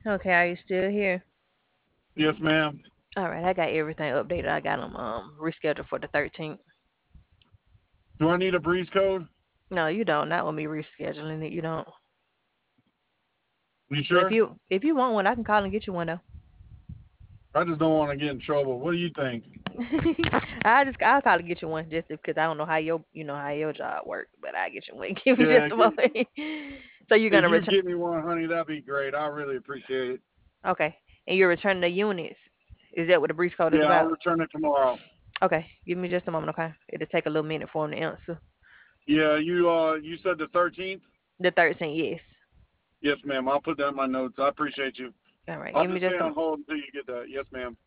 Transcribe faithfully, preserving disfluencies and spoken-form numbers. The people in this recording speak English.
Okay, are you still here? Yes, ma'am. All right, I got everything updated. I got them um rescheduled for the thirteenth. Do I need a breeze code? No, you don't. Not with me rescheduling it. You don't. You But if sure? you if you want one, I can call and get you one though. I just don't want to get in trouble. What do you think? I just I'll call and get you one just because I don't know how your you know how your job work, but I get you one. Give me Yeah, just a get, moment. So you're if gonna you return. get me one, honey, that'd be great. I really appreciate it. Okay, and you're returning the units. Is that what the breach code is Yeah, I'll about? return it tomorrow. Okay, give me just a moment. Okay, it'll take a little minute for him to answer. Yeah, you uh, you said the thirteenth. The thirteenth, yes. Yes, ma'am. I'll put that in my notes. I appreciate you. All right, I'll give me just stay just a on hold until you get that. Yes, ma'am.